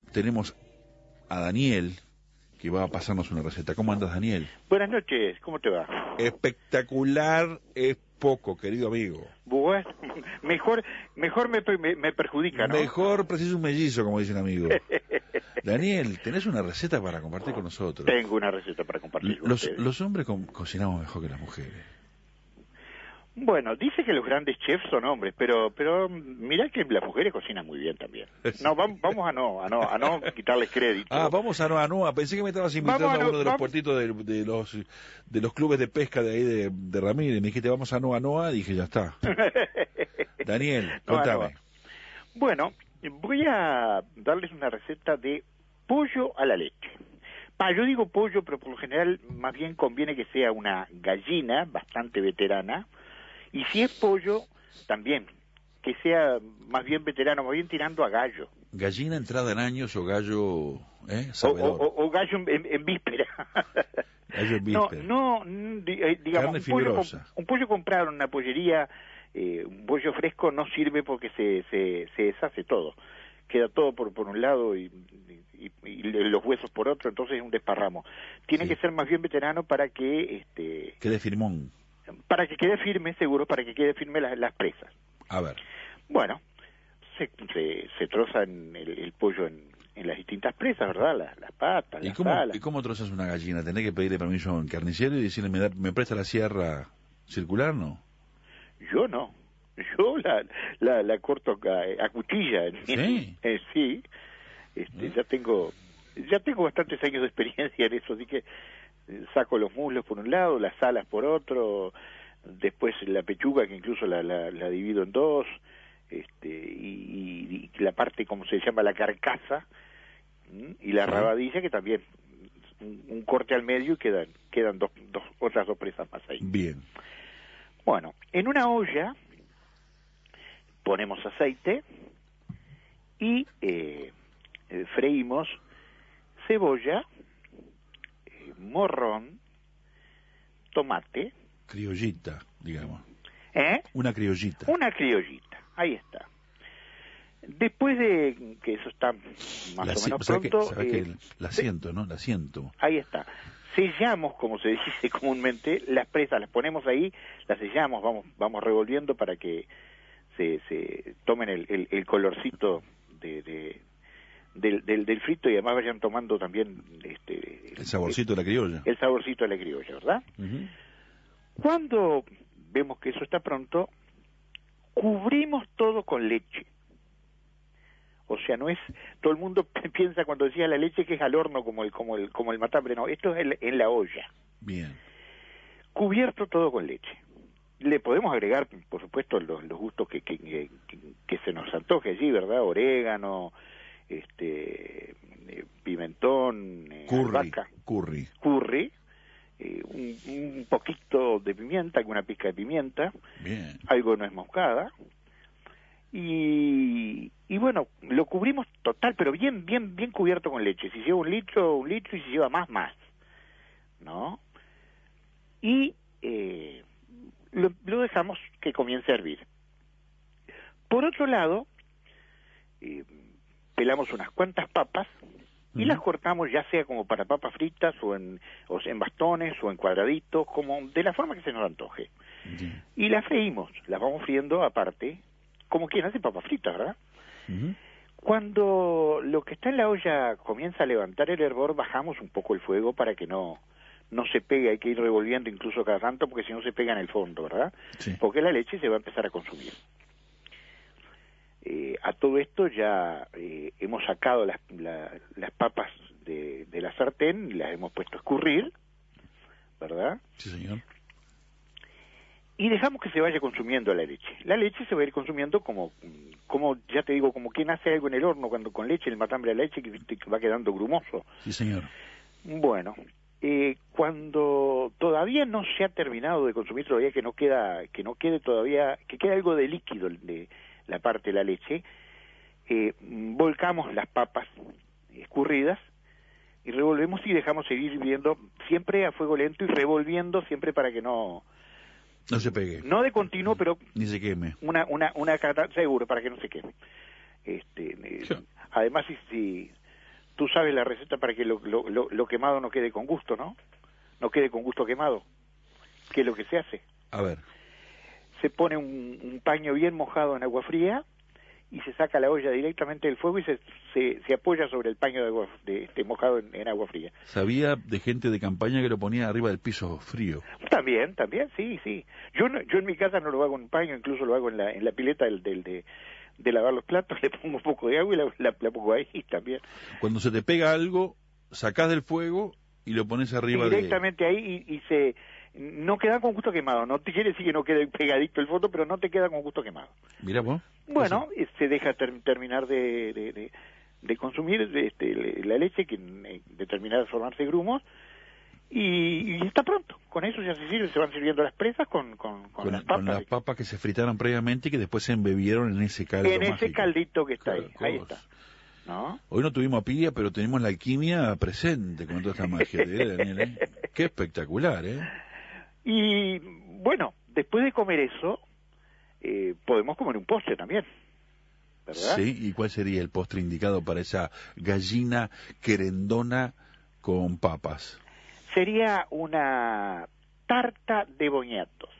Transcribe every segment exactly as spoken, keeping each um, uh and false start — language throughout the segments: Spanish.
tenemos a Daniel, que va a pasarnos una receta. ¿Cómo andas, Daniel? Buenas noches, ¿cómo te va? Espectacular es poco, querido amigo. Bueno, mejor, mejor me, me, me perjudica, ¿no? Mejor preciso un mellizo, como dice un amigo. Daniel, ¿tenés una receta para compartir con nosotros? Tengo una receta para compartir con Los, ustedes. los hombres co cocinamos mejor que las mujeres. Bueno, dice que los grandes chefs son hombres, pero pero mirá que las mujeres cocinan muy bien también. No, vamos, vamos a no a no a no quitarles crédito. Ah, vamos a no a no. Pensé que me estabas invitando Vamos a, a no, uno de los vamos... puertitos de, de los de los clubes de pesca de ahí de, de Ramírez. Me dijiste vamos a no a Noa, dije ya está. Daniel, contame. No, bueno, voy a darles una receta de pollo a la leche. Pa, yo digo pollo, pero por lo general más bien conviene que sea una gallina bastante veterana. Y si es pollo, también, que sea más bien veterano, más bien tirando a gallo. ¿Gallina entrada en años o gallo eh, o, sabedor? o, o, o gallo en, en víspera. Gallo en víspera. No, no, digamos, Carne un pollo, fibrosa. un pollo comprado en una pollería, eh, un pollo fresco no sirve porque se, se, se deshace todo. Queda todo por, por un lado y, y, y los huesos por otro, entonces es un desparramo. Tiene Sí. que ser más bien veterano para que... este Quede firmón. para que quede firme, seguro, para que quede firme las, las presas. A ver. Bueno, se, se, se trozan el, el pollo en, en las distintas presas, ¿verdad? Las, las patas, ¿Y las cómo, alas. ¿Y cómo trozas una gallina? ¿Tenés que pedirle permiso a un carnicero y decirle, ¿me, da, me presta la sierra circular, no? Yo no. Yo la, la, la corto a, a cuchilla. ¿Sí? Eh, sí. Este, ¿Eh? ya tengo ya tengo bastantes años de experiencia en eso, así que saco los muslos por un lado, las alas por otro, después la pechuga que incluso la, la, la divido en dos, este, y, y la parte como se llama la carcasa, ¿m? Y la Sí. rabadilla que también un, un corte al medio y quedan quedan dos, dos otras dos presas más ahí. Bien. Bueno, en una olla ponemos aceite y eh, eh, freímos cebolla, eh, morrón, tomate. Criollita, digamos. ¿Eh? Una criollita. Una criollita, ahí está. Después de que eso está más La, o menos ¿sabes pronto... que, sabes eh, que la siento, ¿no? La siento. Ahí está. Sellamos, como se dice comúnmente, las presas, las ponemos ahí, las sellamos, vamos vamos revolviendo para que se, se tomen el, el, el colorcito de, de del, del, del frito y además vayan tomando también este El saborcito el, de la criolla. el saborcito de la criolla, ¿verdad? Uh-huh. Cuando vemos que eso está pronto, cubrimos todo con leche. O sea, no es todo el mundo piensa cuando decía la leche que es al horno como el como el como el matambre, no, esto es en, en la olla. Bien. Cubierto todo con leche. Le podemos agregar, por supuesto, los, los gustos que, que, que, que se nos antoje allí, ¿verdad? Orégano, este, eh, pimentón, eh, Curry. albahaca, Curry. curry, eh, un, un poquito de pimienta, alguna pizca de pimienta, Bien. algo de nuez moscada, y, y bueno, lo cubrimos total, pero bien, bien, bien cubierto con leche. Si lleva un litro, un litro, y si lleva más, más, ¿no? Y eh, lo, lo dejamos que comience a hervir. Por otro lado, eh, pelamos unas cuantas papas y Uh-huh. las cortamos ya sea como para papas fritas o en, o sea, en bastones o en cuadraditos, como de la forma que se nos antoje. Bien. Y las freímos, las vamos friendo aparte, como quien hace papas fritas, ¿verdad? Uh-huh. Cuando lo que está en la olla comienza a levantar el hervor, bajamos un poco el fuego para que no no se pegue, hay que ir revolviendo incluso cada tanto porque si no se pega en el fondo, ¿verdad? Sí. Porque la leche se va a empezar a consumir. Eh, a todo esto ya eh, hemos sacado las, la, las papas de, de la sartén y las hemos puesto a escurrir, ¿verdad? Sí, señor. Y dejamos que se vaya consumiendo la leche. La leche se va a ir consumiendo como, como ya te digo, como quien hace algo en el horno cuando con leche, el matambre de la leche que, que va quedando grumoso. Sí, señor. Bueno, eh, cuando todavía no se ha terminado de consumir, todavía que no queda, que no quede todavía, que quede algo de líquido de la parte de la leche, eh, volcamos las papas escurridas y revolvemos y dejamos seguir hirviendo siempre a fuego lento y revolviendo siempre para que no No se pegue. no de continuo, pero Ni se queme. una una una cata seguro para que no se queme. Este, eh, Sí. además si, si tú sabes la receta para que lo, lo, lo, lo quemado no quede con gusto, ¿no? No quede con gusto quemado. ¿Qué es lo que se hace? A ver. Se pone un, un paño bien mojado en agua fría y se saca la olla directamente del fuego y se, se, se apoya sobre el paño de agua, de, de mojado en, en agua fría. Sabía de gente de campaña que lo ponía arriba del piso frío. También, también, sí, sí. Yo no, yo en mi casa no lo hago en un paño, incluso lo hago en la en la pileta del, del de, de lavar los platos, le pongo un poco de agua y la, la, la pongo ahí también. Cuando se te pega algo, sacás del fuego y lo pones arriba directamente de... ahí y, y se no queda con gusto quemado. No te quiere decir que no quede pegadito el fondo, pero no te queda con gusto quemado. Mira vos. Bueno, se deja ter, terminar de, de, de, de consumir este, la leche, que de terminar de formarse grumos, y, y está pronto. Con eso ya se sirve, se van sirviendo las presas con, con, con, con las papas. Con las papas que se fritaron previamente y que después se embebieron en ese caldo En ese mágico. caldito que está ahí, Cada ahí cosa. está. ¿No? Hoy no tuvimos pilla, pero tenemos la alquimia presente con toda esta magia de Daniel, ¿eh? Qué espectacular, ¿eh? Y bueno, después de comer eso, eh, podemos comer un postre también, ¿verdad? Sí, ¿y cuál sería el postre indicado para esa gallina querendona con papas? Sería una tarta de boñatos.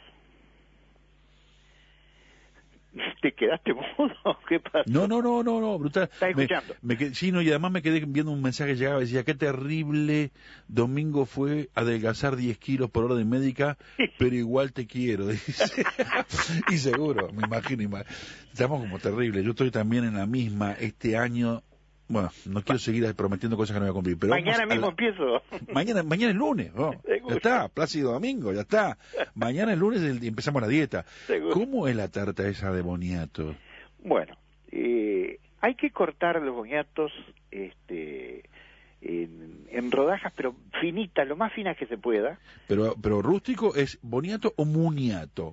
¿Te quedaste mudo? ¿Qué pasó? No, no, no, no, no, brutal. ¿Estás escuchando? Me, me quedé, sí, no, y además me quedé viendo un mensaje que llegaba, decía, qué terrible domingo fue adelgazar diez kilos por orden médica, pero igual te quiero, dice. Y seguro, me imagino, imag... estamos como terribles. Yo estoy también en la misma este año. Bueno, no quiero seguir prometiendo cosas que no voy a cumplir, pero mañana mismo la... empiezo. Mañana, mañana es lunes, ¿no? Ya está, Plácido Domingo, ya está. Mañana es lunes y empezamos la dieta. Seguro. ¿Cómo es la tarta esa de boniato? Bueno, eh, hay que cortar los boniatos este, en, en rodajas, pero finitas, lo más finas que se pueda. Pero, pero rústico, ¿es boniato o muniato?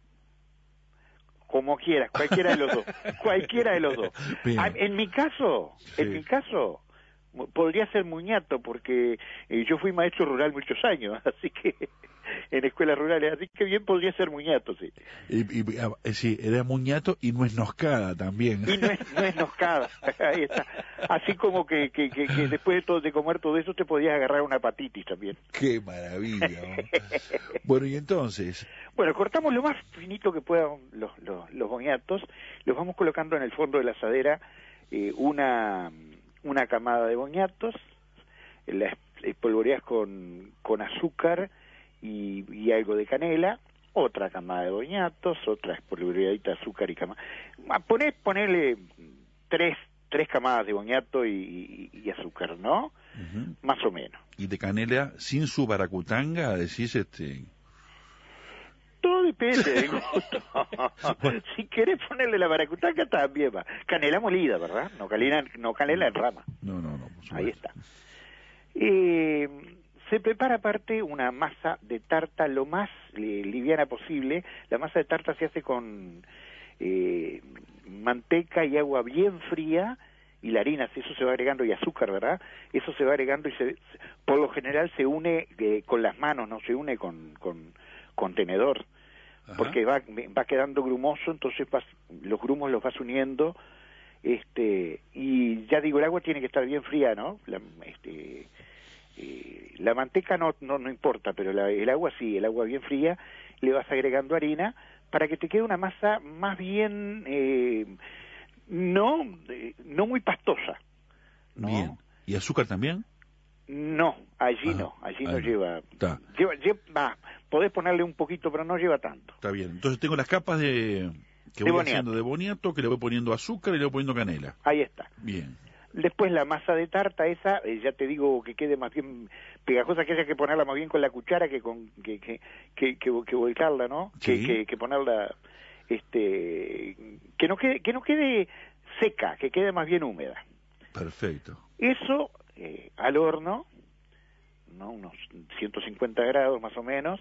Como quieras, cualquiera de los dos, cualquiera de los dos. Bien. En mi caso, sí. en mi caso, podría ser muñato, porque eh, yo fui maestro rural muchos años, así que en escuelas rurales, así que bien podría ser muñato, sí. Y, y, eh, sí, era muñato y no es noscada también. Y no es, no es noscada, ahí está. Así como que, que, que, que después de, todo, de comer todo eso te podías agarrar una hepatitis también. ¡Qué maravilla! Bueno, y entonces... Bueno, cortamos lo más finito que puedan los, los, los boniatos, los vamos colocando en el fondo de la asadera, eh, una, una camada de boniatos, las espolvoreas con, con azúcar y, y algo de canela, otra camada de boniatos, otra espolvoreadita de azúcar y camada. Poner, ponerle tres, tres camadas de boniato y, y, y azúcar, ¿no? Uh-huh. Más o menos. ¿Y de canela sin su baracutanga, decís este...? Todo depende del gusto. Bueno. Si querés ponerle la baracutanga también va. Canela molida, ¿verdad? No canela, no canela en rama. No, no, no. Ahí está. Eh, se prepara aparte una masa de tarta lo más eh, liviana posible. La masa de tarta se hace con eh, manteca y agua bien fría y la harina, eso se va agregando, y azúcar, ¿verdad? Eso se va agregando y se, por lo general se une eh, con las manos, no se une con... con contenedor, Ajá. porque va va quedando grumoso, entonces vas, los grumos los vas uniendo, este y ya digo, el agua tiene que estar bien fría, ¿no? La, este, eh, la manteca no, no no importa, pero la, el agua sí, el agua bien fría, le vas agregando harina para que te quede una masa más bien eh, no eh, no muy pastosa, ¿no? Bien. ¿Y azúcar también? No, allí ah, no, allí no lleva, lleva, lleva, podés ponerle un poquito, pero no lleva tanto. Está bien, entonces tengo las capas de que de voy boniato. haciendo de boniato, que le voy poniendo azúcar y le voy poniendo canela. Ahí está. Bien. Después la masa de tarta esa, eh, ya te digo que quede más bien pegajosa, que haya que ponerla más bien con la cuchara que con que que que, que, que volcarla, ¿no? Sí. Que, que, que ponerla, este, que no quede que no quede seca, que quede más bien húmeda. Perfecto. Eso eh, al horno, ¿no? Unos ciento cincuenta grados más o menos.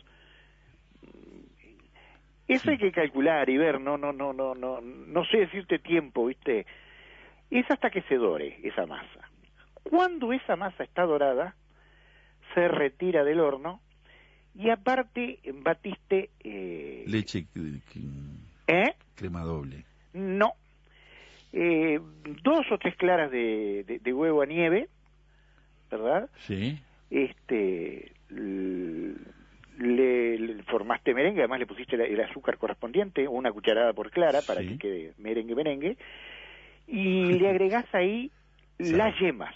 Eso sí. Hay que calcular y ver, no no no no no no sé decirte tiempo, ¿viste? Es hasta que se dore esa masa. Cuando esa masa está dorada, se retira del horno y aparte batiste eh... leche ¿Eh? crema doble. No. Eh, dos o tres claras de, de, de huevo a nieve, ¿verdad? Sí. Este, le, le formaste merengue, además le pusiste el, el azúcar correspondiente, una cucharada por clara para Sí. que quede merengue merengue, y le agregás ahí las yemas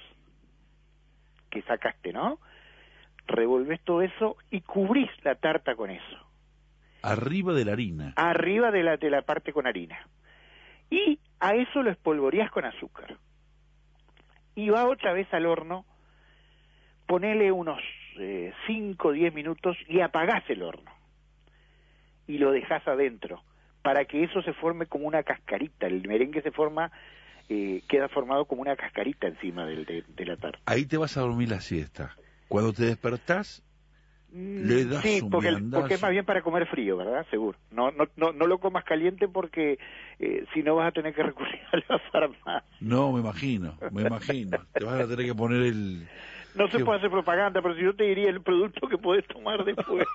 que sacaste, ¿no? Revolvés todo eso y cubrís la tarta con eso. Arriba de la harina. Arriba de la, de la parte con harina. Y a eso lo espolvoreás con azúcar. Y va otra vez al horno, ponele unos cinco o diez minutos y apagás el horno. Y lo dejás adentro, para que eso se forme como una cascarita. El merengue se forma, eh, queda formado como una cascarita encima del, de, de la tarta. Ahí te vas a dormir la siesta. Cuando te despertás, le das sí, un porque, viandazo. porque es más bien para comer frío, ¿verdad? Seguro. No, no, no, no lo comas caliente porque eh, si no vas a tener que recurrir a la farmacia. No, me imagino, me imagino. Te vas a tener que poner el... No se ¿Qué? puede hacer propaganda, pero si yo te diría el producto que podés tomar después.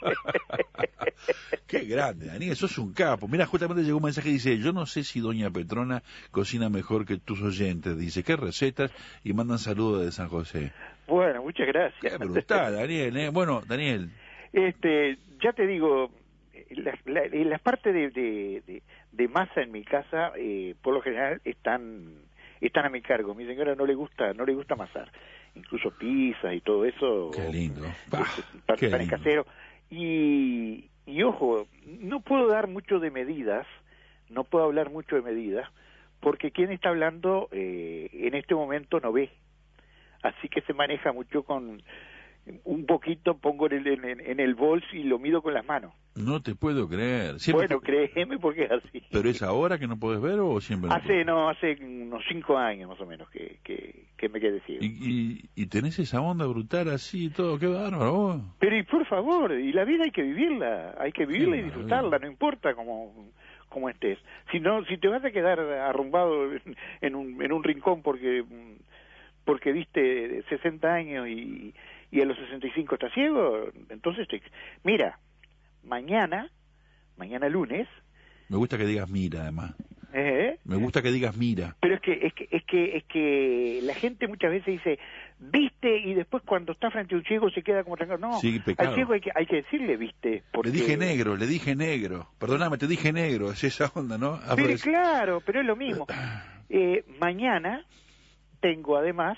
Qué grande, Daniel, sos un capo. Mira, justamente llegó un mensaje que dice, yo no sé si doña Petrona cocina mejor que tus oyentes. Dice, ¿qué recetas? Y mandan saludos de San José. Bueno, muchas gracias. Qué brutal, Daniel, ¿eh? Bueno, Daniel. Este, ya te digo, la, la, la parte de, de, de, de masa en mi casa, eh, por lo general, están, están a mi cargo. Mi señora no le gusta, no le gusta amasar. Incluso pizzas y todo eso. Qué lindo. Bah, pan, qué pan lindo. casero. Y, y ojo, no puedo dar mucho de medidas, no puedo hablar mucho de medidas, porque quien está hablando eh, en este momento no ve. Así que se maneja mucho con un poquito, pongo en el, en, en el bolso y lo mido con las manos. No te puedo creer. Siempre Bueno, te... créeme porque es así. ¿Pero es ahora que no podés ver o siempre? No Hace, podés? no, hace unos cinco años más o menos que, que, que me quedé ciego. ¿Y, y, y tenés esa onda brutal así y todo, qué bárbaro vos. Pero y por favor, y la vida hay que vivirla, hay que vivirla Qué y disfrutarla, maravilla. no importa cómo, cómo estés. Si no, si te vas a quedar arrumbado en, en un, en un rincón porque, porque viste sesenta años y, y a los sesenta y cinco estás ciego, entonces te... Mira, mañana, mañana lunes... Me gusta que digas mira, además. ¿eh? Me gusta que digas mira. Pero es que, es que, es que, es que la gente muchas veces dice, viste, y después cuando está frente a un ciego se queda como tranquilo. No, Sí, pecado. al ciego hay que, hay que decirle, viste. Porque... Le dije negro, le dije negro. Perdóname, te dije negro, es esa onda, ¿no? Pero Aparece- claro, pero es lo mismo. Eh, mañana tengo además,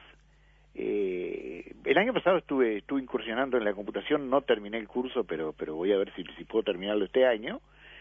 eh, el año pasado estuve, estuve incursionando en la computación, no terminé el curso, pero, pero voy a ver si, si puedo terminarlo este año.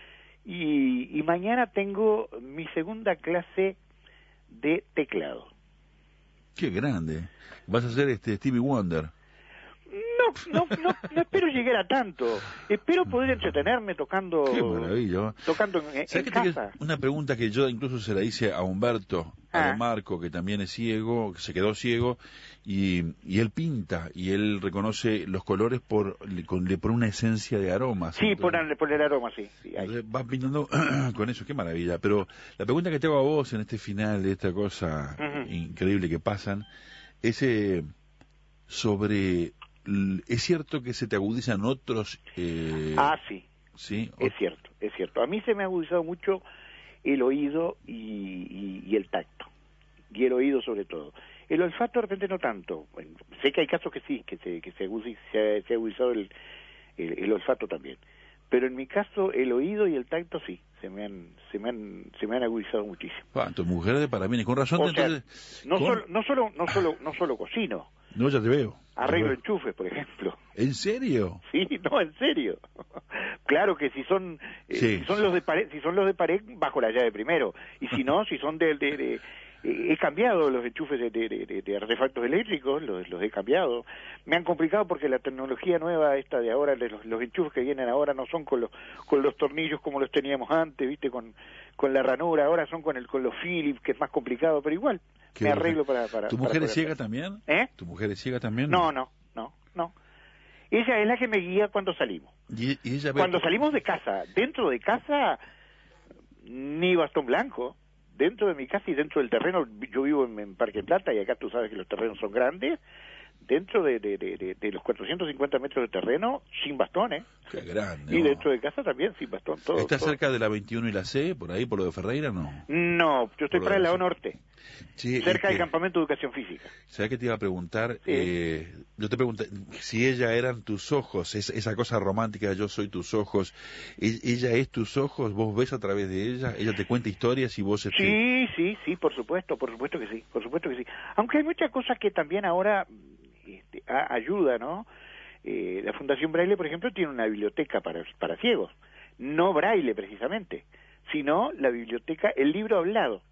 Y, y mañana tengo mi segunda clase de teclado. Qué grande. Vas a ser este Stevie Wonder. No, no, no, no espero llegar a tanto. Espero poder entretenerme tocando, Qué maravilla. tocando en, en ¿Sabes qué te casa. quiero- Una pregunta que yo incluso se la hice a Humberto, a Ah. De Marco, que también es ciego, que se quedó ciego, y, y él pinta, y él reconoce los colores por le, con, le pone una esencia de aromas. Sí, por, Entonces- por el aroma, sí. sí, ahí. Entonces, vas pintando con eso, qué maravilla. Pero la pregunta que te hago a vos en este final de esta cosa Ujú. increíble que pasan, es eh, sobre... l- ¿Es cierto que se te agudizan otros... Eh, Ah, sí, ¿sí? es cierto, es cierto. A mí se me ha agudizado mucho el oído y, y, y el tacto, y el oído sobre todo. El olfato de repente no tanto. Bueno, sé que hay casos que sí, que se, que se, agudiz- se, ha, se ha agudizado el, el, el olfato también. Pero en mi caso el oído y el tacto sí, se me han, se me han, se me han agudizado muchísimo. Ah, tu mujer de parabienes, con razón. O sea, entonces, no con- solo, no solo, no solo, no solo cocino, No, ya te veo. arreglo Ya te veo. enchufes, por ejemplo. ¿En serio? Sí, no, en serio. Claro que si son, eh, Sí. si son los de pared, si son los de pared bajo la llave primero, y si no, si son de, de, de- eh, he cambiado los enchufes de, de, de- de artefactos eléctricos, los, los he cambiado. Me han complicado porque la tecnología nueva esta de ahora, de los, los enchufes que vienen ahora no son con los con los tornillos como los teníamos antes, viste, con con la ranura, ahora son con el con los Philips, que es más complicado, pero igual Qué me brutal. arreglo para para. ¿Tu para mujer es poder ciega hacer. también? ¿Eh? ¿Tu mujer es ciega también? No, no, no, no. Ella es la que me guía cuando salimos. Y, y ella ve Cuando tu- salimos de casa, dentro de casa, ni bastón blanco. Dentro de mi casa y dentro del terreno, yo vivo en, en Parque Plata y acá tú sabes que los terrenos son grandes. dentro de, de, de, de los cuatrocientos cincuenta metros de terreno, sin bastón, ¿eh? Qué grande. Y ¿no? dentro de casa también, sin bastón, todo. ¿Está todo. cerca de la veintiuno y la C, por ahí, por lo de Ferreira, no? No, yo estoy Por para el lo lado de- norte, Sí, cerca es del que- campamento de educación física. ¿Sabes qué te iba a preguntar? Sí. Eh, yo te pregunté si ella eran tus ojos, es, esa cosa romántica, yo soy tus ojos. ¿E- ¿Ella es tus ojos? ¿Vos ves a través de ella? ¿Ella te cuenta historias y vos... Este... Sí, sí, sí, por supuesto, por supuesto que sí, por supuesto que sí. Aunque hay muchas cosas que también ahora este, a, ayuda, ¿no? Eh, la Fundación Braille, por ejemplo, tiene una biblioteca para, para ciegos. No Braille, precisamente, sino la biblioteca, el libro hablado.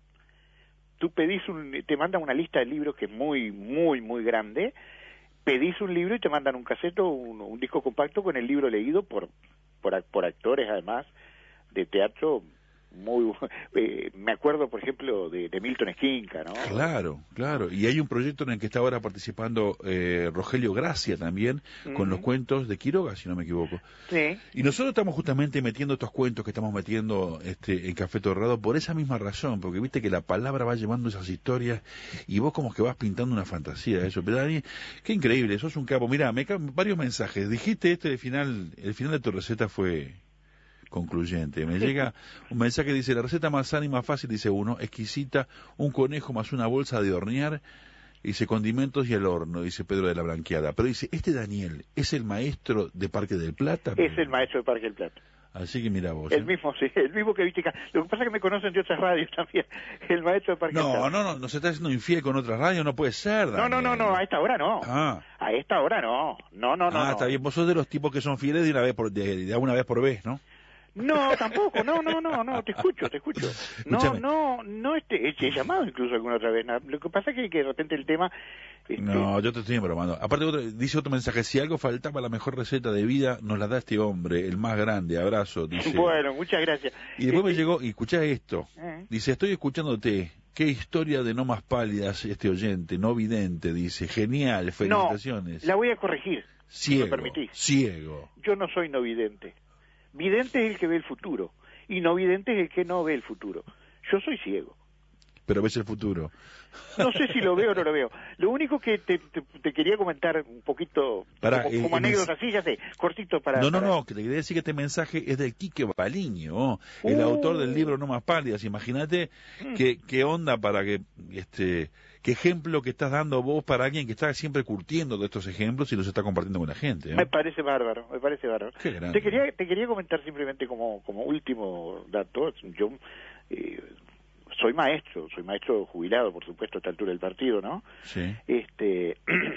Tú pedís un, te mandan una lista de libros que es muy, muy, muy grande, pedís un libro y te mandan un caseto, un, un disco compacto con el libro leído por, por, por actores, además, de teatro muy... Eh, me acuerdo, por ejemplo, de, de Milton Esquinca, ¿no? Claro, claro. Y hay un proyecto en el que está ahora participando eh, Rogelio Gracia también, con Uh-huh. los cuentos de Quiroga, si no me equivoco. Sí. Y nosotros estamos justamente metiendo estos cuentos que estamos metiendo este, en Café Torrado por esa misma razón, porque viste que la palabra va llevando esas historias y vos como que vas pintando una fantasía de eso. Pero Dani, qué increíble, sos un capo. Mirá, me caen varios mensajes. Dijiste este de final, el final de tu receta fue concluyente. Me llega un mensaje que dice, la receta más sana y más fácil, dice uno, exquisita, un conejo más una bolsa de hornear, dice condimentos y el horno, dice Pedro de la Blanqueada. Pero dice, este Daniel, ¿es el maestro de Parque del Plata? Es el maestro de Parque del Plata. Así que mira vos. El ¿eh? mismo, sí, el mismo que viste acá. Lo que pasa es que me conocen de otras radios también. El maestro de Parque del No, Plata. no, no, no se está haciendo infiel con otras radios, no puede ser, No, Daniel. no, no, no, a esta hora no. Ah, A esta hora no. No, no, no. ah no. está bien, vos sos de los tipos que son fieles de una vez por, de, de una vez por vez, ¿no? No, tampoco, no, no, no, no, te escucho, te escucho. No, Escúchame. no, no, este, he llamado incluso alguna otra vez. na- Lo que pasa es que, que de repente el tema... Este, No, yo te estoy bromando. Aparte, otro, dice otro mensaje, si algo faltaba, la mejor receta de vida nos la da este hombre, el más grande, abrazo, dice. Bueno, muchas gracias. Y después me Este, llegó, y escuchá esto, eh, dice, estoy escuchándote, qué historia de no más pálidas este oyente, no vidente, dice, genial, No, felicitaciones. la voy a corregir, si me Ciego, permitís. ciego. Yo no soy no vidente. Vidente es el que ve el futuro, y no vidente es el que no ve el futuro. Yo soy ciego. Pero ves el futuro. No sé si lo veo o no lo veo. Lo único que te, te, te quería comentar un poquito, Pará, como, eh, como eh, anécdota así, ya sé, cortito para... No, no, para- no, que te quería decir que este mensaje es de Quique Baliño, el Uh. autor del libro No Más Pálidas. Imagínate Mm. qué, qué onda para que, este, qué ejemplo que estás dando vos para alguien que está siempre curtiendo de estos ejemplos y los está compartiendo con la gente. ¿eh? Me parece bárbaro, me parece bárbaro. Qué grande. Te quería, te quería comentar simplemente como, como último dato, yo eh, soy maestro, soy maestro jubilado, por supuesto, a esta altura del partido, ¿no? Sí. Este,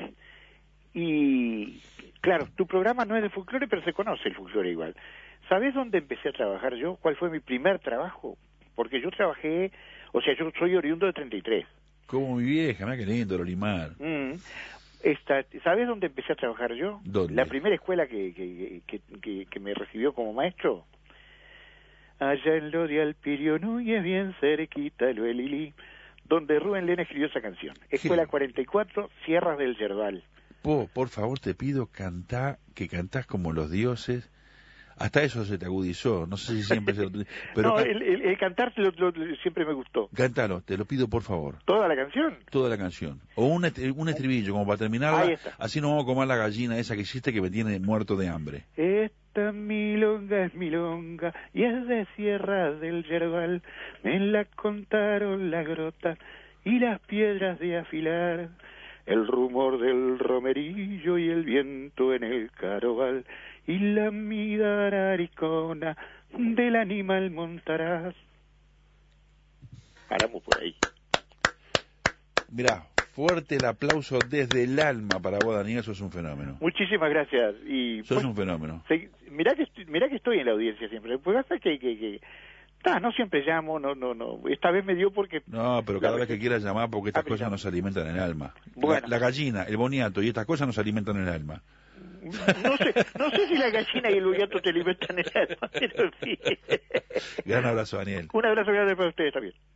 y claro, tu programa no es de folclore, pero se conoce el folclore igual. ¿Sabés dónde empecé a trabajar yo? ¿Cuál fue mi primer trabajo? Porque yo trabajé, o sea, yo soy oriundo de treinta y tres. Como mi vieja, mira qué lindo, Lolimar. Mm. Esta, ¿sabés dónde empecé a trabajar yo? ¿Dónde? La primera escuela que, que, que, que, que me recibió como maestro. Allá en lo de Alpirio Núñez, bien cerquita lo de Lili, donde Rubén Lena escribió esa canción. Escuela cuarenta y cuatro, Sierras del Yerbal. Po, por favor, te pido, cantá, que cantás como los dioses. Hasta eso se te agudizó, no sé si siempre se lo... Pero no, ca- el, el, el cantar lo, lo- lo- siempre me gustó. cántalo, te lo pido por favor. ¿Toda la canción? Toda la canción. O un, est- un estribillo, como para terminarla. Ahí está. Así no vamos a comer la gallina esa que hiciste que me tiene muerto de hambre. Esta milonga es milonga y es de Sierras del Yerbal. Me la contaron la grota y las piedras de afilar. El rumor del romerillo y el viento en el carobal. Y la midararicona del animal montarás. Paramos por ahí. Mirá, fuerte el aplauso desde el alma para vos, Daniel, sos un fenómeno. Muchísimas gracias. Y Sos pues, un fenómeno. se- mirá que estoy, mirá que estoy en la audiencia siempre. Pues pasa que, que, que ta, no siempre llamo, no, no, no. Esta vez me dio porque No, pero cada La vez que quieras llamar, porque estas Ah, cosas ya. nos alimentan el alma. Bueno. La, la gallina, el boniato y estas cosas nos alimentan el alma. no sé, no sé si la gallina y el boyato te alimentan el alma, pero sí. Gran abrazo, Daniel. Un abrazo grande para ustedes también.